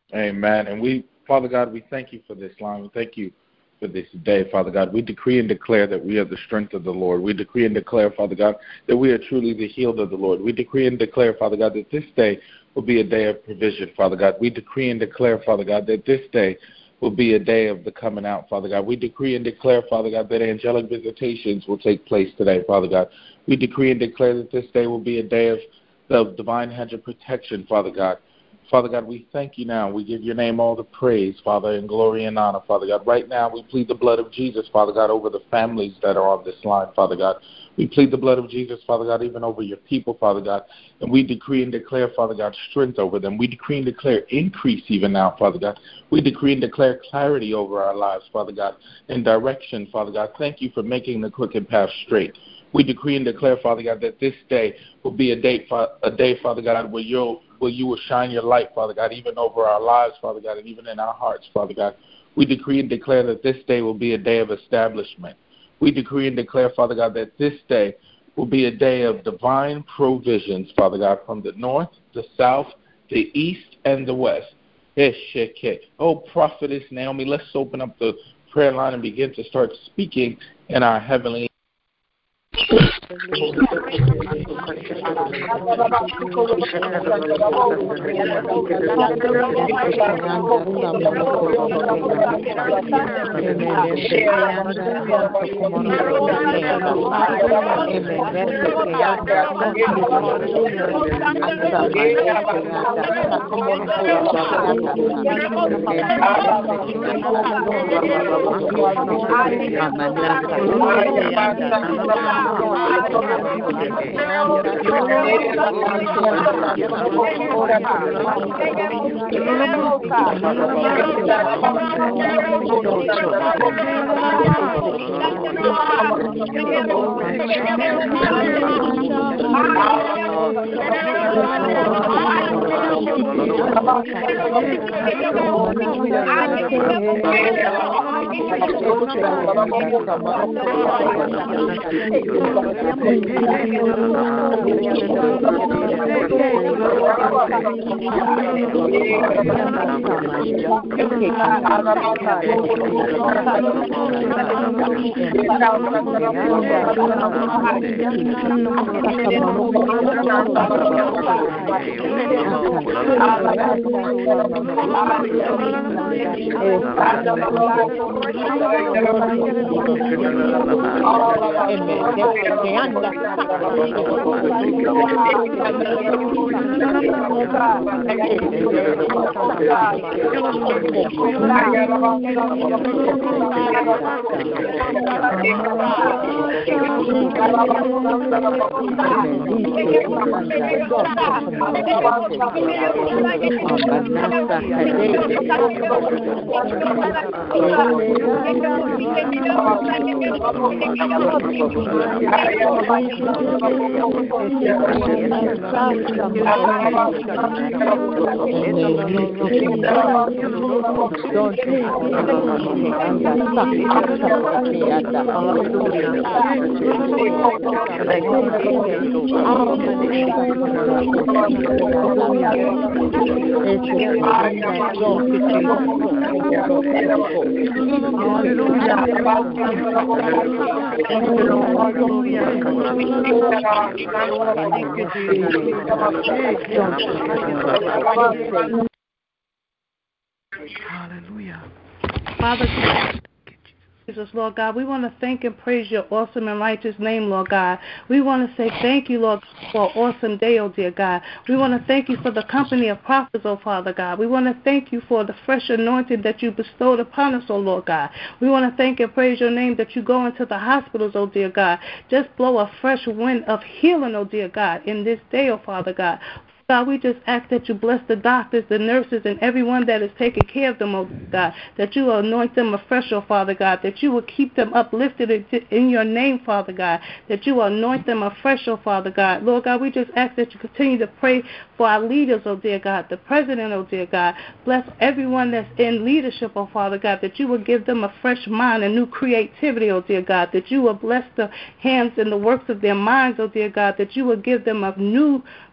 Amen. And we, Father God, we thank you for this line. We thank you for this day, Father God. We decree and declare that we are the strength of the Lord. We decree and declare, Father God, that we are truly the healed of the Lord. We decree and declare, Father God, that this day will be a day of provision, Father God. We decree and declare, Father God, that this day will be a day of the coming out, Father God. We decree and declare, Father God, that angelic visitations will take place today, Father God. We decree and declare that this day will be a day of divine hedge of protection, Father God. Father God, we thank you now. We give your name all the praise, Father, and glory and honor, Father God. Right now, we plead the blood of Jesus, Father God, over the families that are on this line, Father God. We plead the blood of Jesus, Father God, even over your people, Father God. And we decree and declare, Father God, strength over them. We decree and declare increase even now, Father God. We decree and declare clarity over our lives, Father God, and direction, Father God. Thank you for making the crooked path straight. We decree and declare, Father God, that this day will be a day, Father God, where you will shine your light, Father God, even over our lives, Father God, and even in our hearts, Father God. We decree and declare that this day will be a day of establishment. We decree and declare, Father God, that this day will be a day of divine provisions, Father God, from the north, the south, the east, and the west. Oh, Prophetess Naomi, let's open up the prayer line and begin to start speaking in our heavenly Hallelujah. Father Jesus, Lord God, we want to thank and praise your awesome and righteous name, Lord God. We want to say thank you, Lord, for an awesome day, oh dear God. We want to thank you for the company of prophets, oh Father God. We want to thank you for the fresh anointing that you bestowed upon us, oh Lord God. We want to thank and praise your name that you go into the hospitals, oh dear God. Just blow a fresh wind of healing, oh dear God, in this day, oh Father God. God, we just ask that you bless the doctors, the nurses, and everyone that is taking care of them, oh God, that you will anoint them afresh, oh Father God, that you will keep them uplifted in your name, Father God, that you will anoint them afresh, oh Father God. Lord God, we just ask that you continue to pray for our leaders, oh dear God, the president, oh dear God. Bless everyone that's in leadership, oh Father God, that you will give them a fresh mind, a new creativity, oh dear God, that you will bless the hands and the works of their minds, oh dear God, that you will give them a new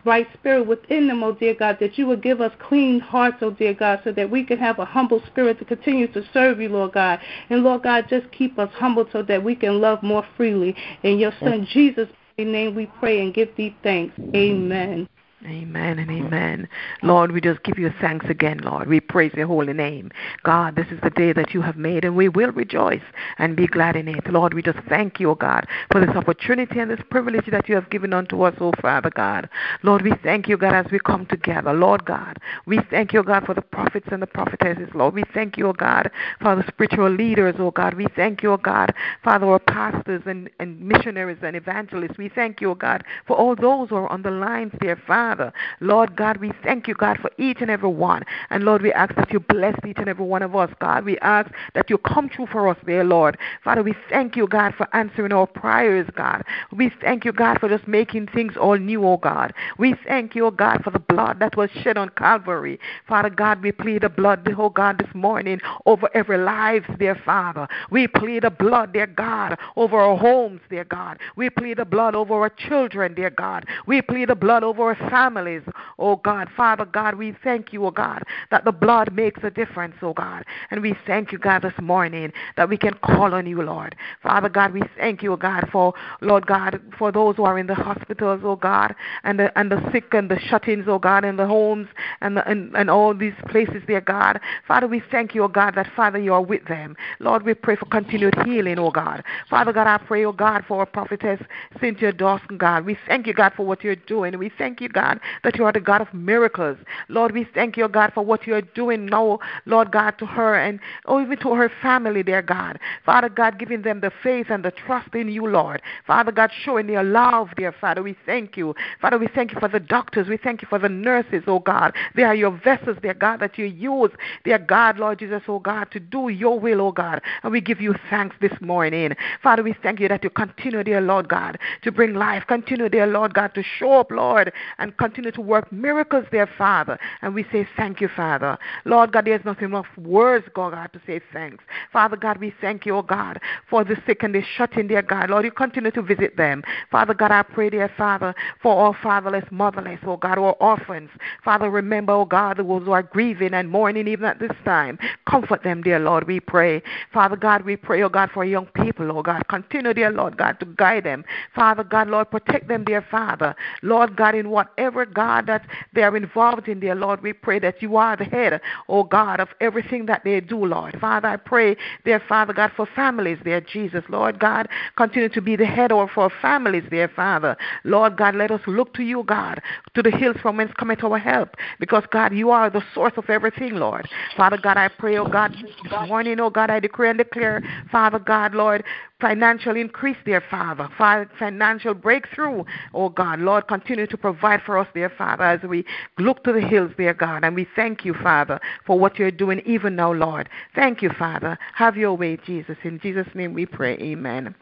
right spirit within them, oh dear God, that you would give us clean hearts, oh dear God, so that we can have a humble spirit to continue to serve you, Lord God. And Lord God, just keep us humble so that we can love more freely. In your Son Jesus' name we pray and give thee thanks. Amen. Amen and amen. Lord, we just give you thanks again, Lord. We praise your holy name. God, this is the day that you have made, and we will rejoice and be glad in it. Lord, we just thank you, oh God, for this opportunity and this privilege that you have given unto us, oh Father God. Lord, we thank you, God, as we come together. Lord God, we thank you, oh God, for the prophets and the prophetesses, Lord. We thank you, oh God, for the spiritual leaders, oh God. We thank you, oh God, Father, our pastors and missionaries and evangelists. We thank you, oh God, for all those who are on the lines there, Father. Lord God, we thank you, God, for each and every one. And Lord, we ask that you bless each and every one of us, God. We ask that you come true for us there, Lord. Father, we thank you, God, for answering our prayers, God. We thank you, God, for just making things all new, oh God. We thank you, oh God, for the blood that was shed on Calvary. Father God, we plead the blood, oh God, this morning over every life, dear Father. We plead the blood, dear God, over our homes, dear God. We plead the blood over our children, dear God. We plead the blood over our families, oh God. Father God, we thank you, oh God, that the blood makes a difference, oh God. And we thank you, God, this morning that we can call on you, Lord. Father God, we thank you, oh God, for, Lord God, for those who are in the hospitals, oh God, and the sick and the shut-ins, oh God, in the homes and all these places, dear God. Father, we thank you, oh God, that, Father, you are with them. Lord, we pray for continued healing, oh God. Father God, I pray, oh God, for our prophetess Cynthia Dawson, God. We thank you, God, for what you're doing. We thank you, God, that you are the God of miracles. Lord, we thank you, God, for what you are doing now, Lord God, to her and even to her family, dear God. Father God, giving them the faith and the trust in you, Lord. Father God, showing your love, dear Father. We thank you. Father, we thank you for the doctors. We thank you for the nurses, oh God. They are your vessels, dear God, that you use, dear God, Lord Jesus, oh God, to do your will, oh God. And we give you thanks this morning. Father, we thank you that you continue, dear Lord God, to bring life. Continue, dear Lord God, to show up, Lord, and continue to work miracles there, Father. And we say thank you, Father. Lord God, there's nothing enough words, God, to say thanks. Father God, we thank you, oh God, for the sick and the shut in, dear God. Lord, you continue to visit them. Father God, I pray, dear Father, for all fatherless, motherless, oh God, or orphans. Father, remember, oh God, those who are grieving and mourning even at this time. Comfort them, dear Lord, we pray. Father God, we pray, oh God, for young people, oh God. Continue, dear Lord God, to guide them. Father God, Lord, protect them, dear Father. Lord God, in whatever, God, that they are involved in, dear Lord, we pray that you are the head, oh God, of everything that they do, Lord. Father, I pray, dear Father God, for families, dear Jesus. Lord God, continue to be the head of our families, dear Father. Lord God, let us look to you, God, to the hills from whence cometh our help, because, God, you are the source of everything, Lord. Father God, I pray, oh God, this morning, oh God, I decree and declare, Father God, Lord, financial increase, dear Father, financial breakthrough, oh God. Lord, continue to provide for us, dear Father, as we look to the hills, dear God, and we thank you, Father, for what you're doing even now, Lord. Thank you, Father. Have your way, Jesus. In Jesus' name we pray. Amen.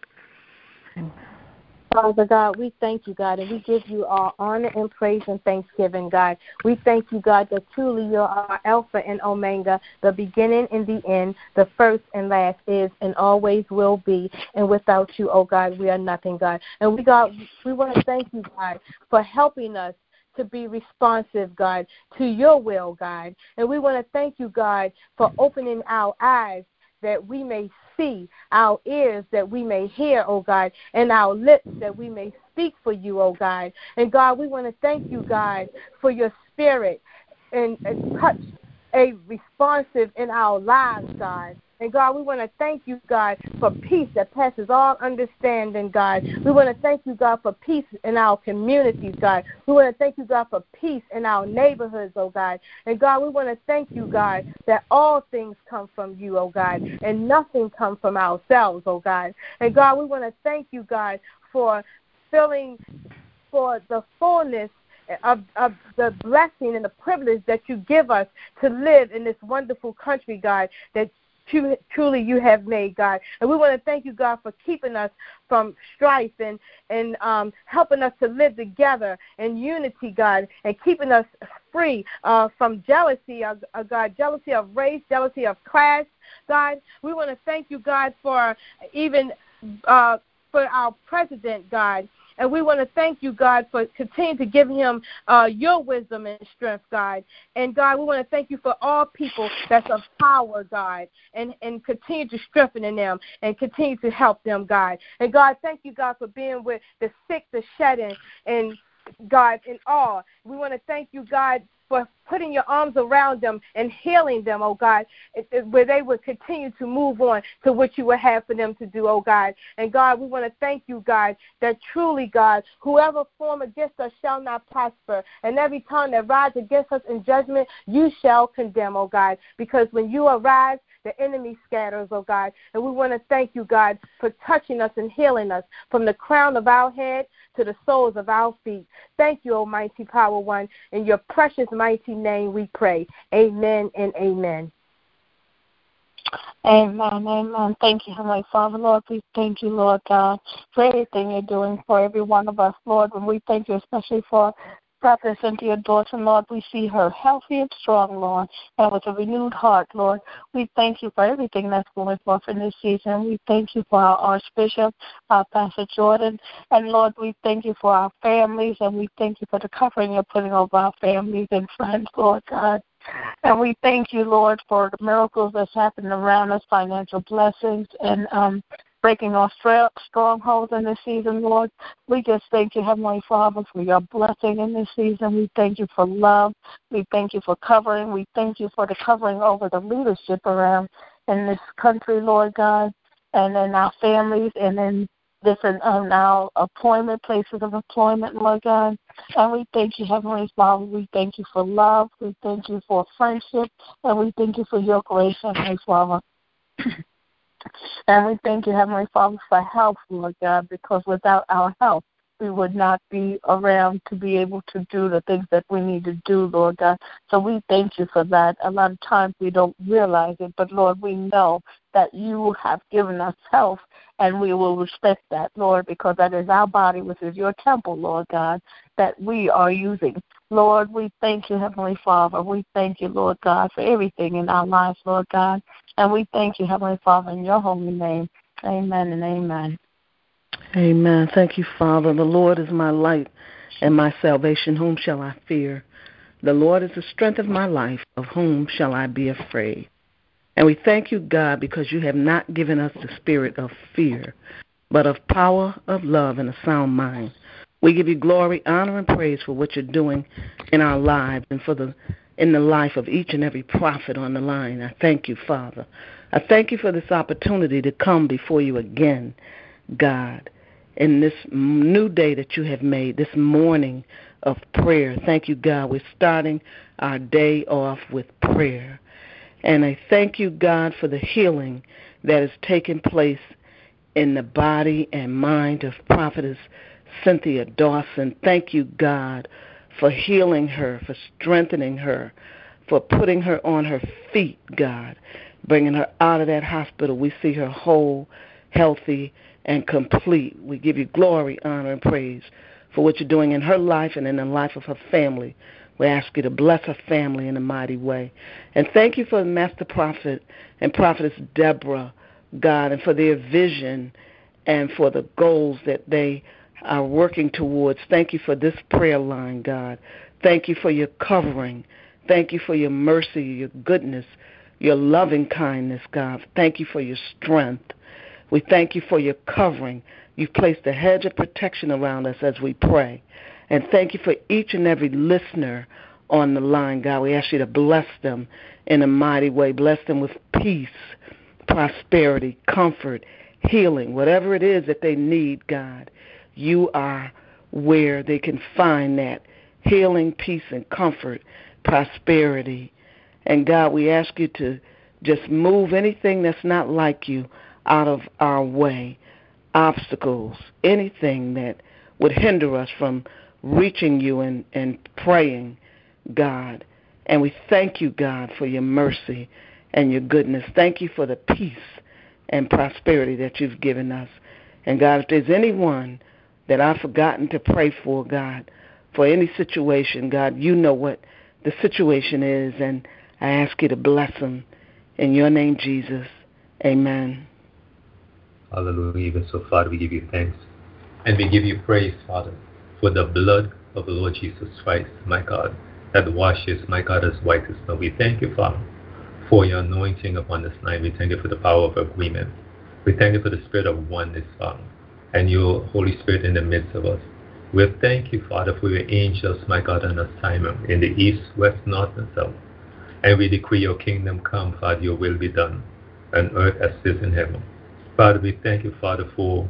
Father God, we thank you, God, and we give you all honor and praise and thanksgiving, God. We thank you, God, that truly you are Alpha and Omega, the beginning and the end, the first and last is and always will be. And without you, oh God, we are nothing, God. And we want to thank you, God, for helping us to be responsive, God, to your will, God. And we want to thank you, God, for opening our eyes that we may see, our ears that we may hear, oh God, and our lips that we may speak for you, oh God. And God, we want to thank you, God, for your spirit and touch a responsive in our lives, God. And God, we want to thank you, God, for peace that passes all understanding, God. We want to thank you, God, for peace in our communities, God. We want to thank you, God, for peace in our neighborhoods, oh God. And God, we want to thank you, God, that all things come from you, oh God, and nothing comes from ourselves, oh God. And God, we want to thank you, God, for filling, for the fullness of the blessing and the privilege that you give us to live in this wonderful country, God, that truly you have made, God. And we want to thank you, God, for keeping us from strife and helping us to live together in unity, God, and keeping us free from jealousy, God, jealousy of race, jealousy of class, God. We want to thank you, God, for even for our president, God, And we want to thank you, God, for continuing to give him your wisdom and strength, God. And, God, we want to thank you for all people that's of power, God, and continue to strengthen in them and continue to help them, God. And, God, thank you, God, for being with the sick, the shed-in, and, God, in all. We want to thank you, God, for putting your arms around them and healing them, oh God, where they would continue to move on to what you would have for them to do, oh God. And God, we want to thank you, God, that truly, God, whoever form against us shall not prosper, and every tongue that rises against us in judgment, you shall condemn, oh God, because when you arise, the enemy scatters, oh God. And we want to thank you, God, for touching us and healing us from the crown of our head to the soles of our feet. Thank you, Almighty Power One. In your precious, mighty name we pray. Amen and amen. Amen, amen. Thank you, Heavenly Father, Lord. We thank you, Lord God, for everything you're doing for every one of us, Lord. And we thank you especially for Prophet Cynthia Dawson, Lord. We see her healthy and strong, Lord, and with a renewed heart, Lord. We thank you for everything that's going forth in this season. We thank you for our Archbishop, Pastor Jordan. And, Lord, we thank you for our families, and we thank you for the covering you're putting over our families and friends, Lord God. And we thank you, Lord, for the miracles that's happening around us, financial blessings, and breaking off strongholds in this season, Lord. We just thank you, Heavenly Father, for your blessing in this season. We thank you for love. We thank you for covering. We thank you for the covering over the leadership around in this country, Lord God, and in our families and in different our appointment, places of employment, Lord God. And we thank you, Heavenly Father. We thank you for love. We thank you for friendship. And we thank you for your grace, Heavenly Father. And we thank you, Heavenly Father, for health, Lord God, because without our health, we would not be around to be able to do the things that we need to do, Lord God. So we thank you for that. A lot of times we don't realize it, but, Lord, we know that you have given us health, and we will respect that, Lord, because that is our body, which is your temple, Lord God, that we are using. Lord, we thank you, Heavenly Father. We thank you, Lord God, for everything in our lives, Lord God. And we thank you, Heavenly Father, in your holy name. Amen and amen. Amen. Thank you, Father. The Lord is my light and my salvation. Whom shall I fear? The Lord is the strength of my life. Of whom shall I be afraid? And we thank you, God, because you have not given us the spirit of fear, but of power, of love, and a sound mind. We give you glory, honor, and praise for what you're doing in our lives and in the life of each and every prophet on the line. I thank you, Father. I thank you for this opportunity to come before you again, God, in this new day that you have made, this morning of prayer. Thank you, God. We're starting our day off with prayer. And I thank you, God, for the healing that has taken place in the body and mind of Prophetess Cynthia Dawson. Thank you, God, for healing her, for strengthening her, for putting her on her feet, God, bringing her out of that hospital. We see her whole, healthy, and complete. We give you glory, honor, and praise for what you're doing in her life and in the life of her family. We ask you to bless her family in a mighty way. And thank you for Master Prophet and Prophetess Deborah, God, and for their vision and for the goals that they are working towards. Thank you for this prayer line, God. Thank you for your covering. Thank you for your mercy, your goodness, your loving kindness, God. Thank you for your strength. We thank you for your covering. You've placed a hedge of protection around us as we pray. And thank you for each and every listener on the line, God. We ask you to bless them in a mighty way. Bless them with peace, prosperity, comfort, healing, whatever it is that they need, God. You are where they can find that healing, peace, and comfort, prosperity. And God, we ask you to just move anything that's not like you out of our way, obstacles, anything that would hinder us from reaching you and praying, God. And we thank you, God, for your mercy and your goodness. Thank you for the peace and prosperity that you've given us. And God, if there's anyone that I've forgotten to pray for, God, for any situation, God, you know what the situation is, and I ask you to bless them. In your name, Jesus, amen. Hallelujah. Even so, Father, we give you thanks And we give you praise, Father, for the blood of the Lord Jesus Christ, my God, that washes, my God, as white as snow. We thank you, Father, for your anointing upon this night. We thank you for the power of agreement. We thank you for the spirit of oneness, Father, and your Holy Spirit in the midst of us. We thank you, Father, for your angels, my God, on assignment in the east, west, north, and south. And we decree your kingdom come, Father, your will be done on earth as it is in heaven. Father, we thank you, Father, for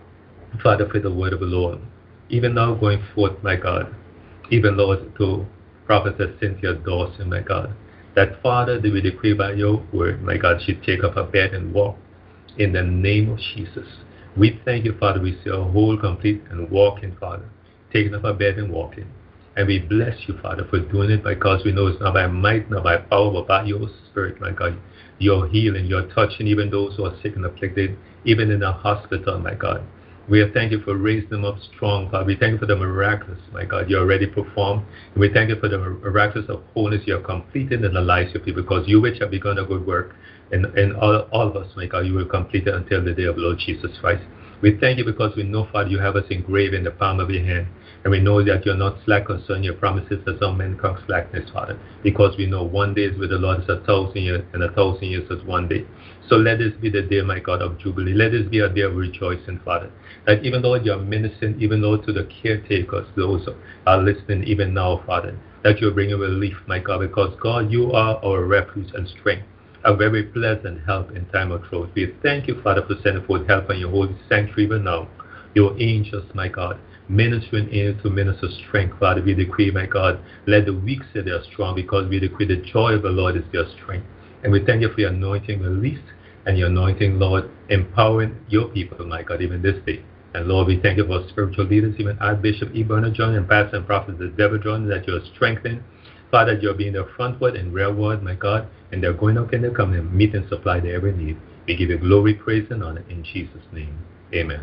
the word of the Lord. Even now going forth, my God, even, Lord, to Prophetess Cynthia Dawson, my God, that, Father, that we decree by your word, my God, she take up her bed and walk in the name of Jesus. We thank you, Father, we see her whole, complete, and walking, Father, taking up her bed and walking. And we bless you, Father, for doing it because we know it's not by might, not by power, but by your spirit, my God. Your healing, your touching, even those who are sick and afflicted, even in the hospital, my God. We thank you for raising them up strong, Father. We thank you for the miraculous, my God, you already performed. And we thank you for the miraculous of wholeness you have completed in the lives of people, because you which have begun a good work in all of us, my God, you will complete it until the day of Lord Jesus Christ. We thank you because we know, Father, you have us engraved in the palm of your hand. And we know that you're not slack concerning your promises, as some men come slackness, Father. Because we know one day is with the Lord is 1,000 years, and 1,000 years is one day. So let this be the day, my God, of jubilee. Let this be a day of rejoicing, Father. That even though you're ministering, even though to the caretakers, those who are listening even now, Father, that you're bringing relief, my God, because, God, you are our refuge and strength, a very pleasant help in time of trouble. We thank you, Father, for sending forth help on your holy sanctuary even now. Your angels, my God, ministering in to minister strength, Father. We decree, my God, let the weak say they are strong, because we decree the joy of the Lord is their strength. And we thank you for your anointing released, and your anointing, Lord, empowering your people, my God, even this day. And Lord, we thank you for spiritual leaders, even Archbishop E. Bernard John and Pastor and Prophet Deborah John, that you're strengthening. Father, you're being their frontward and rearward, my God, and they're going out and they're coming and meet and supply their every need. We give you glory, praise, and honor in Jesus' name. Amen.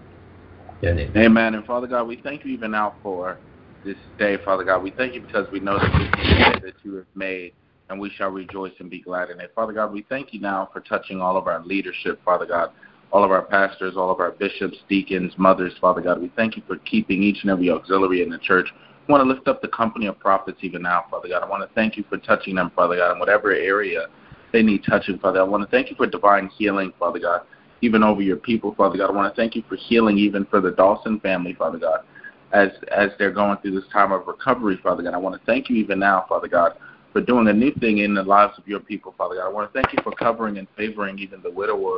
Amen. And Father God, we thank you even now for this day, Father God. We thank you because we know that this is the day that you have made, and we shall rejoice and be glad in it. Father God, we thank you now for touching all of our leadership, Father God, all of our pastors, all of our bishops, deacons, mothers, Father God. We thank you for keeping each and every auxiliary in the church. I want to lift up the company of prophets even now, Father God. I want to thank you for touching them, Father God, in whatever area they need touching, Father God. I want to thank you for divine healing, Father God, even over your people, Father God. I want to thank you for healing even for the Dawson family, Father God, as they're going through this time of recovery, Father God. I want to thank you even now, Father God, for doing a new thing in the lives of your people, Father God. I want to thank you for covering and favoring even the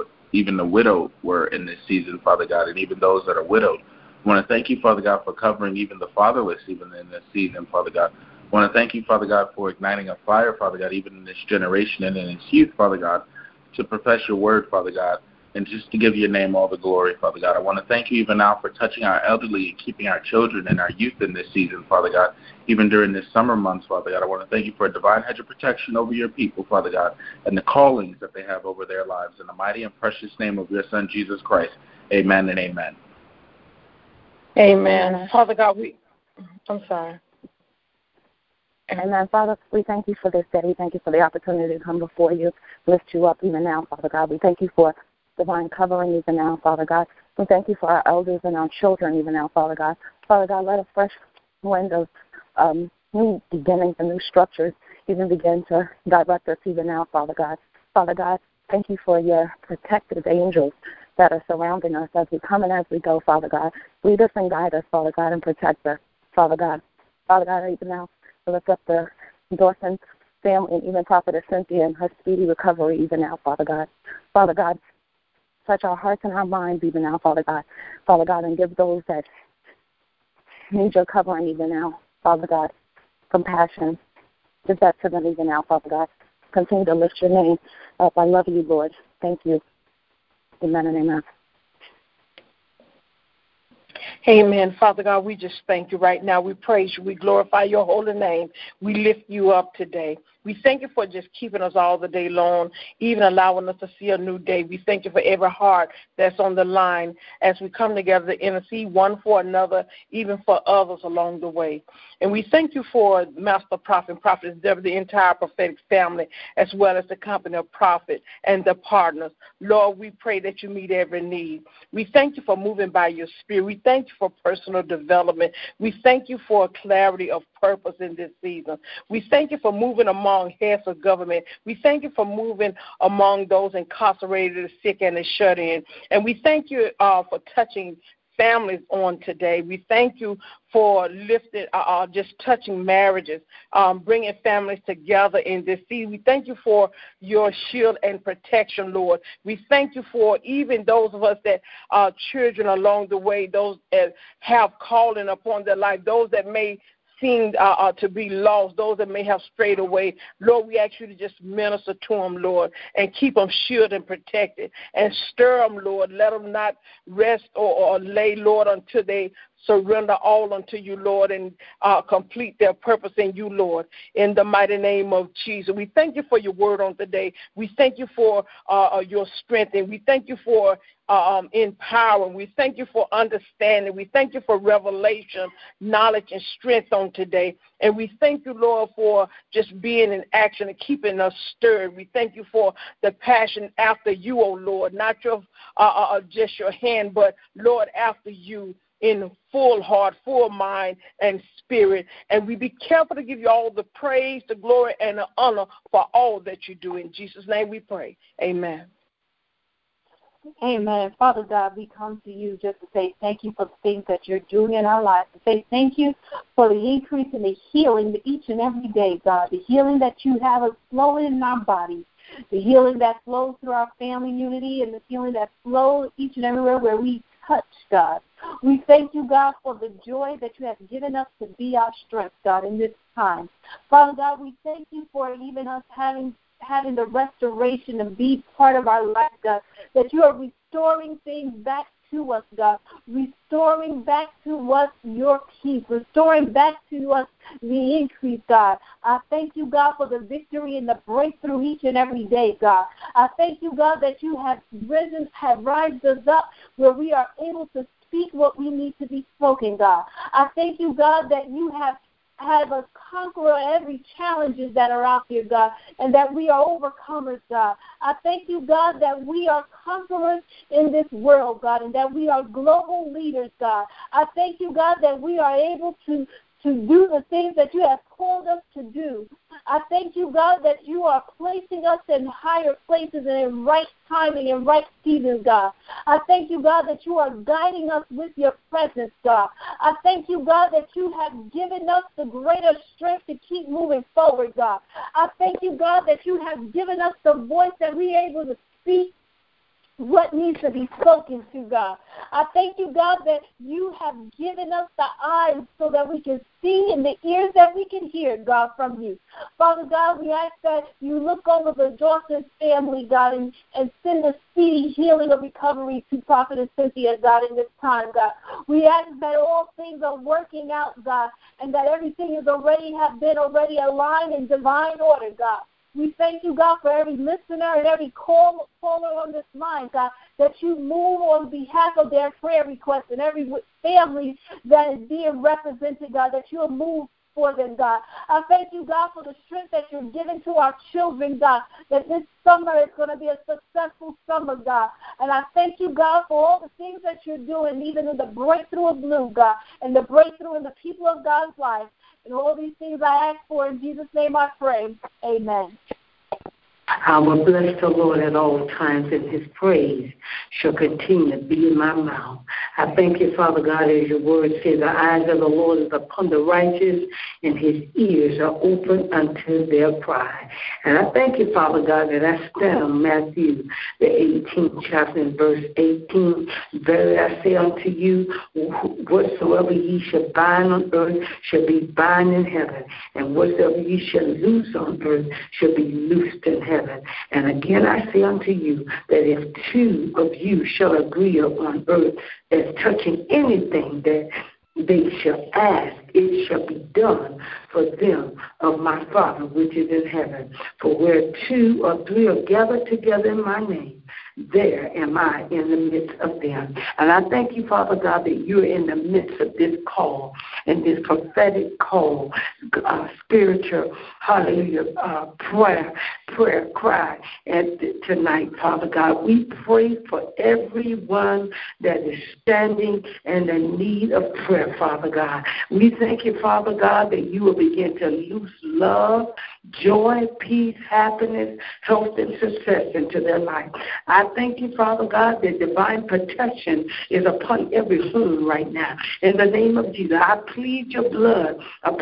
widower in this season, Father God, and even those that are widowed. I want to thank you, Father God, for covering even the fatherless even in this season, Father God. I want to thank you, Father God, for igniting a fire, Father God, even in this generation and in its youth, Father God, to profess your word, Father God, and just to give your name all the glory, Father God. I want to thank you even now for touching our elderly and keeping our children and our youth in this season, Father God, even during this summer months, Father God. I want to thank you for a divine hedge of protection over your people, Father God, and the callings that they have over their lives. In the mighty and precious name of your Son, Jesus Christ, amen and amen. Amen. Father God, I'm sorry. Amen. Father, we thank you for this day. We thank you for the opportunity to come before you, lift you up even now, Father God. We thank you for divine covering even now, Father God. We thank you for our elders and our children even now, Father God. Father God, let a fresh wind of new beginnings and new structures even begin to direct us even now, Father God. Father God, thank you for your protective angels that are surrounding us as we come and as we go, Father God. Lead us and guide us, Father God, and protect us, Father God. Father God, even now, lift up the Dawson family and even Prophetess Cynthia and her speedy recovery even now, Father God. Father God, touch our hearts and our minds even now, Father God, and give those that need your covering even now, Father God, compassion. Give that to them even now, Father God. Continue to lift your name up. I love you, Lord. Thank you. Amen and amen. Amen. Father God, we just thank you right now. We praise you. We glorify your holy name. We lift you up today. We thank you for just keeping us all the day long, even allowing us to see a new day. We thank you for every heart that's on the line as we come together to intercede one for another, even for others along the way. And we thank you for Master Prophet and Prophetess Deborah, the entire prophetic family, as well as the company of Prophet and the partners. Lord, we pray that you meet every need. We thank you for moving by your Spirit. We thank you for personal development. We thank you for clarity of purpose in this season. We thank you for moving among heads of government. We thank you for moving among those incarcerated, the sick, and the shut in. And we thank you for touching families on today. We thank you for lifting, just touching marriages, bringing families together in this season. We thank you for your shield and protection, Lord. We thank you for even those of us that are children along the way, those that have calling upon their life, those that may seem to be lost, those that may have strayed away. Lord, we ask you to just minister to them, Lord, and keep them shielded and protected, and stir them, Lord. Let them not rest or lay, Lord, until they surrender all unto you, Lord, and complete their purpose in you, Lord, in the mighty name of Jesus. We thank you for your word on today. We thank you for your strength, and we thank you for empowering. We thank you for understanding. We thank you for revelation, knowledge, and strength on today. And we thank you, Lord, for just being in action and keeping us stirred. We thank you for the passion after you, oh Lord, not your just your hand, but, Lord, after you in full heart, full mind, and spirit. And we be careful to give you all the praise, the glory, and the honor for all that you do. In Jesus' name we pray. Amen. Amen. Father God, we come to you just to say thank you for the things that you're doing in our lives, to say thank you for the increase in the healing each and every day, God, the healing that you have us flowing in our bodies, the healing that flows through our family unity, and the healing that flows each and everywhere where we touch, God. We thank you, God, for the joy that you have given us to be our strength, God, in this time. Father God, we thank you for even us having the restoration and be part of our life, God, that you are restoring things back to us, God, restoring back to us your peace, restoring back to us the increase, God. I thank you, God, for the victory and the breakthrough each and every day, God. I thank you, God, that you have risen us up where we are able to speak what we need to be spoken, God. I thank you, God, that you have us conquer every challenges that are out there, God, and that we are overcomers, God. I thank you, God, that we are conquerors in this world, God, and that we are global leaders, God. I thank you, God, that we are able to do the things that you have called us to do. I thank you, God, that you are placing us in higher places and in right timing and right seasons, God. I thank you, God, that you are guiding us with your presence, God. I thank you, God, that you have given us the greater strength to keep moving forward, God. I thank you, God, that you have given us the voice that we are able to speak what needs to be spoken to, God. I thank you, God, that you have given us the eyes so that we can see and the ears that we can hear, God, from you. Father God, we ask that you look over the Dawson family, God, and send a speedy healing or recovery to Prophetess Cynthia, God, in this time, God. We ask that all things are working out, God, and that everything is already aligned in divine order, God. We thank you, God, for every listener and every caller on this line, God, that you move on behalf of their prayer requests and every family that is being represented, God, that you'll move for them, God. I thank you, God, for the strength that you're giving to our children, God, that this summer is going to be a successful summer, God. And I thank you, God, for all the things that you're doing, even in the breakthrough of Blue, God, and the breakthrough in the people of God's life. And all these things I ask for in Jesus' name I pray. Amen. I will bless the Lord at all times, and his praise shall continue to be in my mouth. I thank you, Father God, as your word says, the eyes of the Lord is upon the righteous, and his ears are open unto their cry. And I thank you, Father God, that I stand on Matthew, the 18th chapter, and verse 18. Verily I say unto you, whatsoever ye shall bind on earth shall be bound in heaven, and whatsoever ye shall loose on earth shall be loosed in heaven. And again I say unto you, that if two of you shall agree upon earth as touching anything that they shall ask, it shall be done for them of my Father which is in heaven. For where 2 or 3 are gathered together in my name, there am I in the midst of them. And I thank you, Father God, that you're in the midst of this call, and this prophetic call, spiritual, hallelujah, prayer cry tonight, Father God. We pray for everyone that is standing in the need of prayer, Father God. We thank you, Father God, that you will begin to loose love, joy, peace, happiness, health, and success into their life. I thank you, Father God, that divine protection is upon every home right now. In the name of Jesus, I plead your blood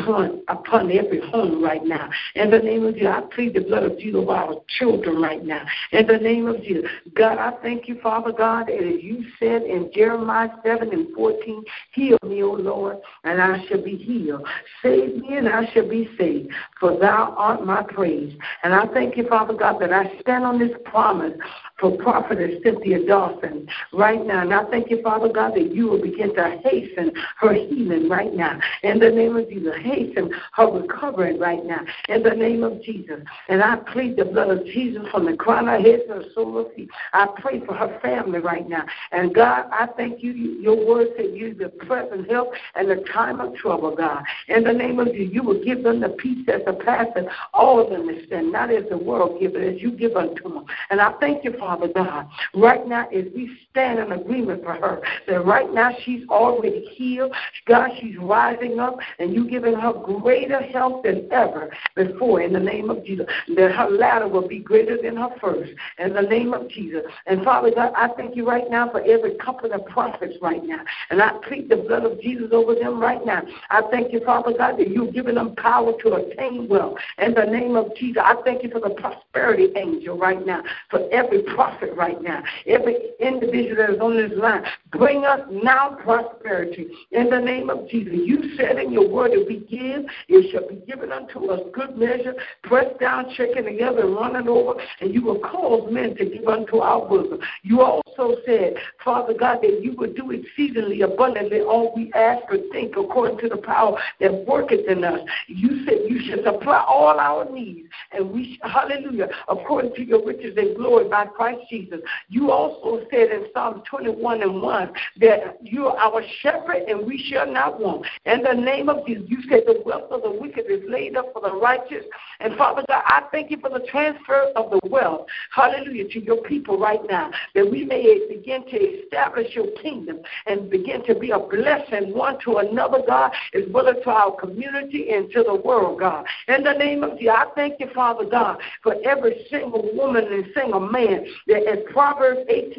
upon every home right now. In the name of Jesus, I plead the blood of Jesus over our children right now. In the name of Jesus, God, I thank you, Father God, that as you said in Jeremiah 7:14, heal me, O Lord, and I shall be healed. Save me, and I shall be saved, for thou art my praise. And I thank you, Father God, that I stand on this promise for Prophetess Cynthia Dawson right now. And I thank you, Father God, that you will begin to hasten her healing right now. In the name of Jesus, hasten her recovery right now. In the name of Jesus. And I plead the blood of Jesus from the crown of her head to the sole of her feet. I pray for her family right now. And God, I thank you. Your word said you the present help and the time of trouble, God. In the name of Jesus, you will give them the peace that surpasses all of understanding, not as the world gives it, as you give unto them. And I thank you, Father God, right now as we stand in agreement for her, that right now she's already healed. God, she's rising up, and you giving her greater health than ever before in the name of Jesus, that her latter will be greater than her first in the name of Jesus. And Father God, I thank you right now for every couple of prophets right now, and I plead the blood of Jesus over them right now. I thank you, Father God, that you've given them power to attain wealth in the name of Jesus. I thank you for the prosperity angel right now, for every prophet right now, every individual that is on this line. Bring us now prosperity in the name of Jesus. You said in your word, if we give, it shall be given unto us good measure, pressed down, shaken together, and running over, and you will cause men to give unto our bosom. You also said, Father God, that you would do exceedingly abundantly all we ask or think according to the power that worketh in us. You said you should supply all our needs, and we, hallelujah, according to your riches and glory by Christ Jesus. You also said in Psalm 21:1 that you are our shepherd and we shall not want. In the name of Jesus, you said the wealth of the wicked is laid up for the righteous. And Father God, I thank you for the transfer of the wealth, hallelujah, to your people right now, that we may begin to establish your kingdom and begin to be a blessing one to another, God, as well as to our community and to the world, God. In the name of Jesus, I thank you, Father God, for every single woman and single man, that as Proverbs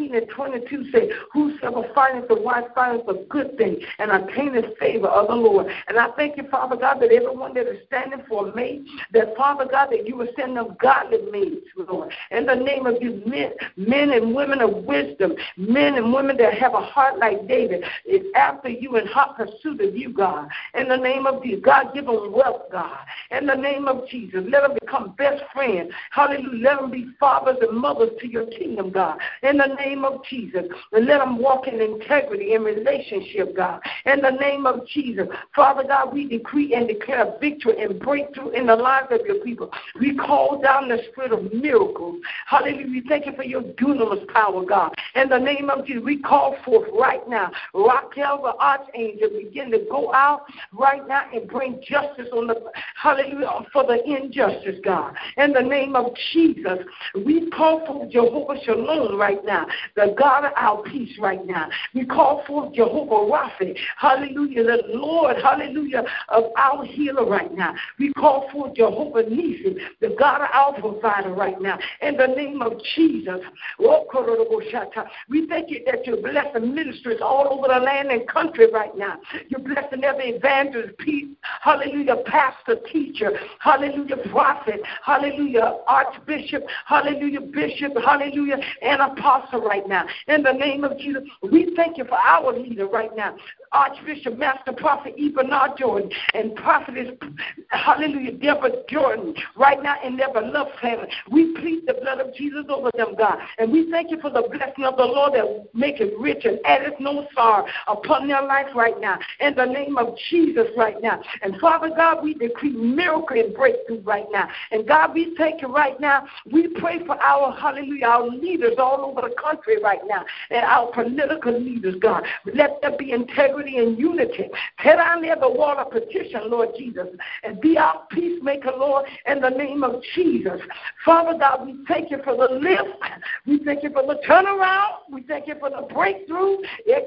18:22 say, whosoever findeth a wife findeth a good thing and obtaineth favor of the Lord. And I thank you, Father God, that everyone that is standing for a mate, that Father God, that you will send them godly mates, Lord. In the name of you, men and women of wisdom, men and women that have a heart like David, is after you in hot pursuit of you, God. In the name of Jesus, God, give them wealth, God. In the name of Jesus, let them become best friends. Hallelujah. Let them be fathers and mothers to your kingdom, God. In the name of Jesus, and let them walk in integrity and relationship, God. In the name of Jesus, Father God, we decree and declare victory and breakthrough in the lives of your people. We call down the spirit of miracles. Hallelujah. We thank you for your dunamis power, God. In the name of Jesus, we call forth right now, Raquel, the archangel, begin to go out right now and bring justice on the, hallelujah, for the injustice, God. In the name of Jesus, we call forth Jehovah Shalom right now, the God of our peace right now. We call forth Jehovah Rapha, hallelujah, the Lord, hallelujah, of our healer right now. We call forth Jehovah Nisi, the God of our provider right now. In the name of Jesus, we thank you that you're blessing ministries all over the land and country right now. You're blessing every evangelist, hallelujah, pastor, teacher, hallelujah, prophet, hallelujah, archbishop, hallelujah, bishop, hallelujah, and apostle right now. In the name of Jesus, we thank you for our leader right now, Archbishop, Master Prophet Ebenard Jordan, and Prophetess, hallelujah, Deborah Jordan, right now in their beloved family. We plead the blood of Jesus over them, God. And we thank you for the blessing of the Lord that make it rich and addeth no sorrow upon their life right now. In the name of Jesus right now. And Father God, we decree miracle and breakthrough right now. And God, we thank you right now. We pray for our, hallelujah, our leaders all over the country right now. And our political leaders, God. Let there be integrity and unity. Tear down there the wall of petition, Lord Jesus. And be our peacemaker, Lord, in the name of Jesus. Father God, we thank you for the lift. We thank you for the turnaround. We thank you for the breakthrough.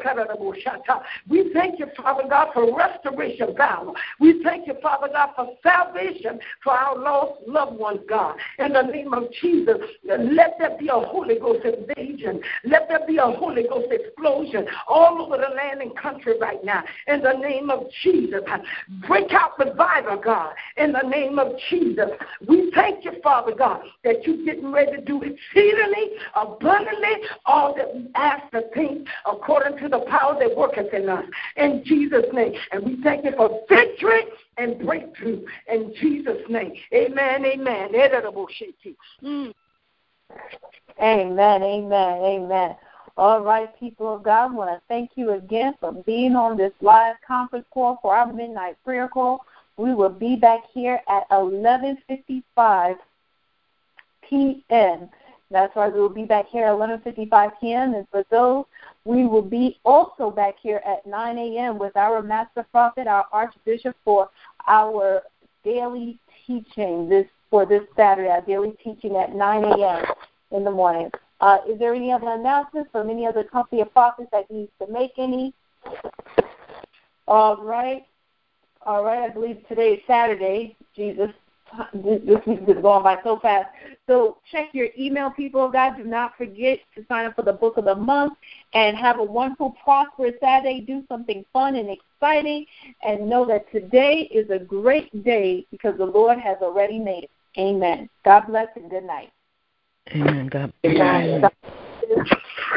We thank you, Father God, for restoration power. We thank you, Father God, for salvation for our lost loved ones, God. In the name of Jesus, let there be a Holy Ghost invasion. Let there be a Holy Ghost explosion all over the land and country right now. In the name of Jesus, break out revival, God. In the name of Jesus, we thank you, Father God, that you're getting ready to do exceedingly, abundantly, all that we ask to think according to the power that worketh in us. In Jesus' name. And we thank you for victory and breakthrough. In Jesus' name. Amen, amen. Amen, amen, amen. All right, people of God, I want to thank you again for being on this live conference call for our midnight prayer call. We will be back here at 11:55 p.m. That's right, we will be back here at 11:55 p.m. And for those, we will be also back here at 9 a.m. with our Master Prophet, our Archbishop, for our daily teaching for this Saturday, our daily teaching at 9 a.m. in the morning. Is there any other announcements from any other company of prophets that needs to make any? All right, I believe today is Saturday. Jesus, this week is going by so fast. So check your email, people of God. Do not forget to sign up for the book of the month and have a wonderful, prosperous Saturday. Do something fun and exciting and know that today is a great day because the Lord has already made it. Amen. God bless and good night. Amen. God bless.